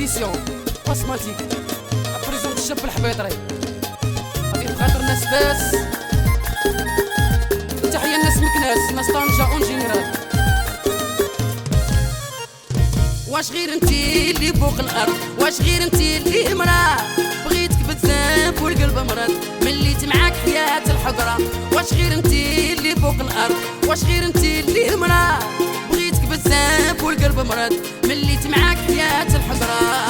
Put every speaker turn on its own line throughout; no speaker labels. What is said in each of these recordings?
ايديسيون باسماتيك ابريزونت الشاب الحبيطري غادي بخاطر الناس باس. تحية الناس مكناس ناس طنجة اون جينيرال. واش غير انتي اللي فوق الارض، واش غير انتي اللي مراه، بغيتك بزاف والقلب مرض مليت معاك حياة الحضرة. واش غير انتي اللي فوق الارض، واش غير انتي اللي مراه، بغيتك بزاف والقلب مرض مليت معاك حياة الحضرة.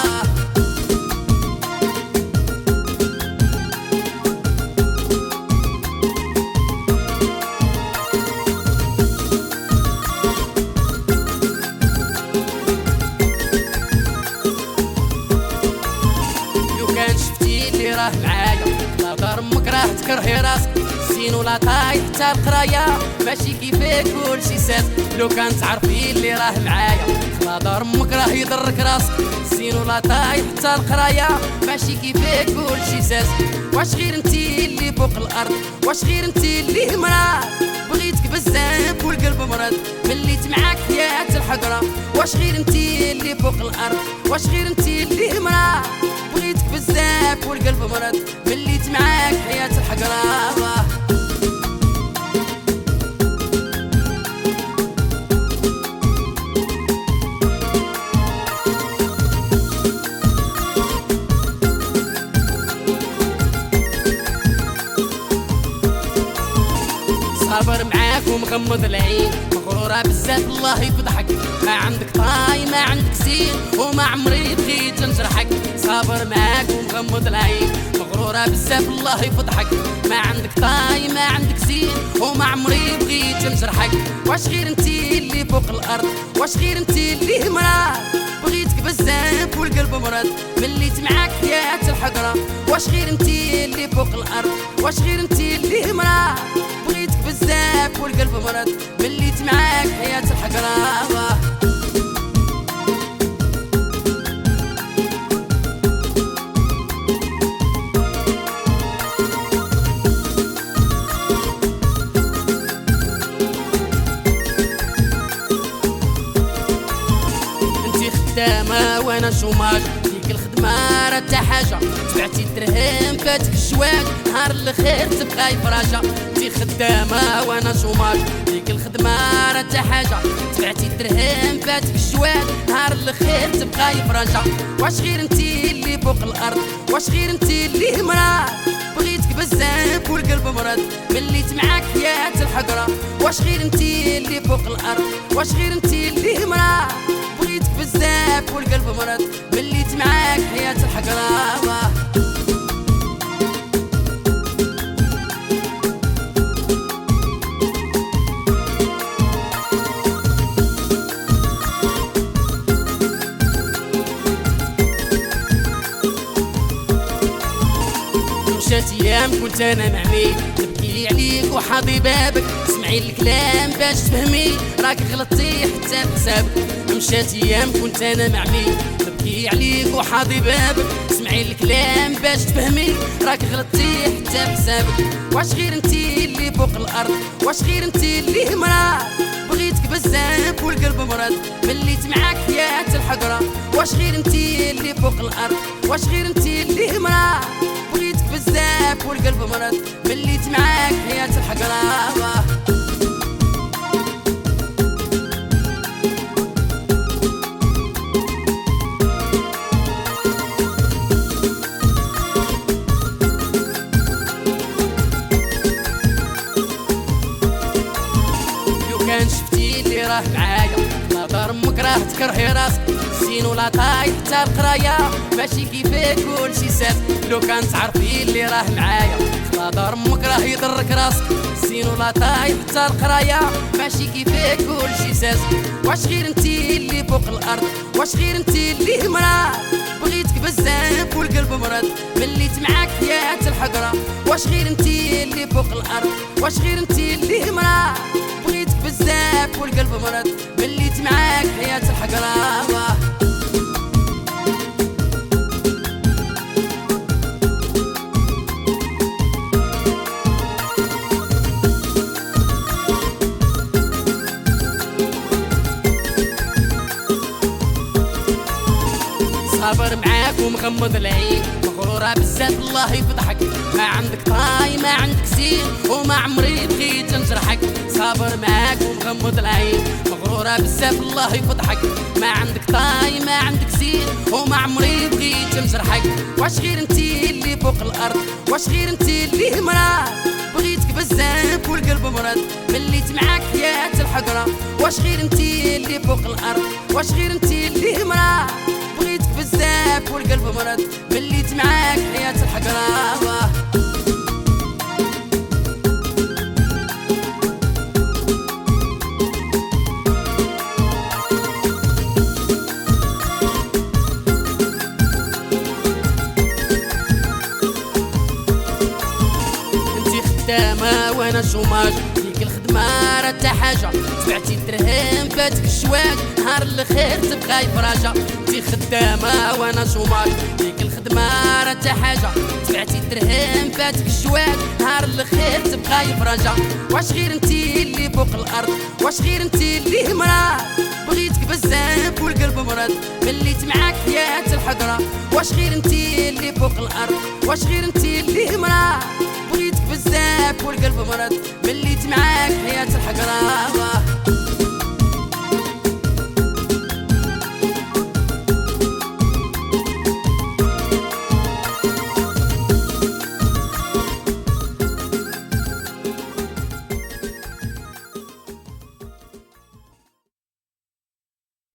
راه معايا لا دار امك راه تكرهي راسك، الزين ولا طايح حتى القرايه ماشي كيفك كلشي ساس. لو كان تعرفي اللي راه معايا لا دار امك راه يضرك راسك، الزين ولا طايح حتى القرايه ماشي كيفك كلشي ساس. واش غير انتي اللي فوق الارض، واش غير انتي اللي مراه، بغيتك بزاف والقلب مرض مليت معاك حياة الحضرة. واش غير انتي اللي فوق الارض، واش غير انتي اللي مراه، بغيتك بزاف والقلب مرض مليت معاك حياة الحقرة. صابر معاك ومغمض العين، مغرورة بزاف الله يفضحك، ما عندك طاي ما عندك زين وما عمري بغيت نجرحك. صابر معاك ومغمض العين، مغرورة بزاف الله يفضحك، ما عندك طاي ما عندك زين وما عمري بغيت نجرحك. واش غير انتي اللي فوق الارض، واش غير انتي اللي مراه، بغيتك بزاف والقلب مرض مليت معاك حياة الحضرة. واش غير انتي اللي فوق الارض، واش غير انتي اللي مراه، بغيتك بزاف والقلب مرض مليت معاك حياة الحقرة. انتي خدامة وانا شوماج، ديك الخدمة راه تا حاجة، تبعتي الدرهم فاتك الشواك، نهار الخير تبقاي فراشة. انتي خدامة وانا شوماج، ديك الخدمة راه تا حاجة، تبعتي الدرهم فاتك الشواك، نهار الخير تبقاي فراشة. واش غير انتي اللي فوق الارض، واش غير انتي اللي مراه، بغيتك بزاف والقلب مرض مليت معاك حياة الحضرة. واش غير انتي اللي فوق الارض، واش غير انتي اللي مراه، بغيتك بزاف والقلب مرض مليت معاك حياة الحقرة. مشات ايام كنت انا معمي نبكي عليك وحاضي بابك، سمعي الكلام باش تفهمي راك غلطتي حتى بحسابك. مشات ايام كنت انا معمي نبكي عليك وحاضي بابك، سمعي الكلام باش تفهمي راك غلطتي حتى بحسابك. واش غير انتي اللي فوق الارض، واش غير انتي اللي مراه، بغيتك بزاف والقلب مرض مليت معاك حياة الحضرة. واش غير انتي اللي فوق الارض، واش غير انتي اللي مراه، بغيتك بزاف والقلب مرض مليت معاك حياة الحقرة. لو كان شفتي اللي راه معايا لا دار امك راه تكرهي راسك، الزين ولا طايح حتى القرايه ماشي كيفك كلشي ساس. لو كان تعرفي اللي راه معايا لا دار امك راه يضرك راسك، الزين ولا طايح حتى القرايه ماشي كيفك كلشي ساس. واش غير انتي اللي فوق الارض، واش غير انتي اللي مراه، بغيتك بزاف والقلب مرض مليت معاك حياة الحضرة. واش غير انتي اللي فوق الارض، واش غير انتي اللي مراه، بغيتك بزاف والقلب مرض مليت معاك حياة الحقرة. صابر معاك ومغمض العين، مغرورة بزاف الله يفضحك، ما عندك طاي ما عندك زين وما عمري بغيت نجرحك. صابر معاك ومغمض العين، مغرورة بزاف الله يفضحك، ما عندك طاي ما عندك زين وما عمري بغيت نجرحك. واش غير انتي اللي فوق الارض، واش غير انتي اللي مراد، بغيتك بزاف والقلب مراد، مليت معاك حياة الحقرة. واش غير انتي اللي فوق الارض، واش غير انتي اللي مراد، بغيتك بزاف والقلب مراد، مليت معاك حياة الحقرة. خدامة وانا شوماج، ديك الخدمة راه تا حاجة، تبعتي الدرهم فاتك الشواك، نهار الخير تبقى يفراجة. انتي خدامة وانا شوماج، ديك الخدمة راه تا حاجة، تبعتي الدرهم فاتك الشواك، نهار الخير تبقى يفراجة. واش غير انتي اللي فوق الارض، واش غير انتي اللي مراد، بغيتك بزاف والقلب مراد، مليت معاك حياة الحضرة. واش غير انتي اللي فوق الارض، واش غير انتي اللي مراد، بغيتك بزاف والقلب مرض، مليت معاك حياة الحقرة.